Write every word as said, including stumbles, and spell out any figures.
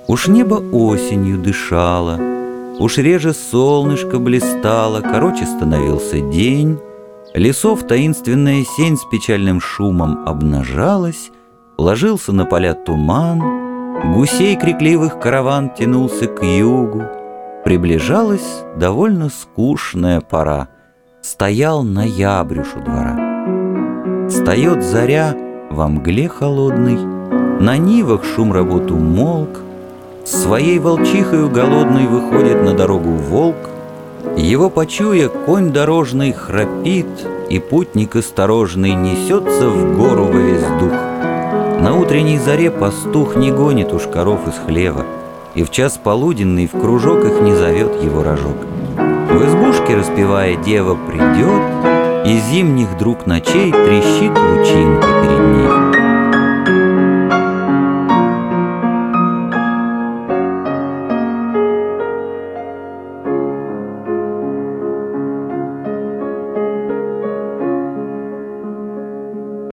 Уж небо осенью дышало, уж реже солнышко блистало, короче становился день, лесов таинственная сень с печальным шумом обнажалась, ложился на поля туман, гусей крикливых караван тянулся к югу. Приближалась довольно скучная пора, стоял ноябрь уж у двора. Встает заря во мгле холодной, на нивах шум работ умолк, с своей волчихою голодной выходит на дорогу волк, его почуя, конь дорожный храпит, и путник осторожный несется в гору во весь дух. На утренней заре пастух не гонит уж коров из хлева, и в час полуденный в кружок их не зовет его рожок. В избушке, распевая, дева придет, и зимних друг ночей трещит лучина.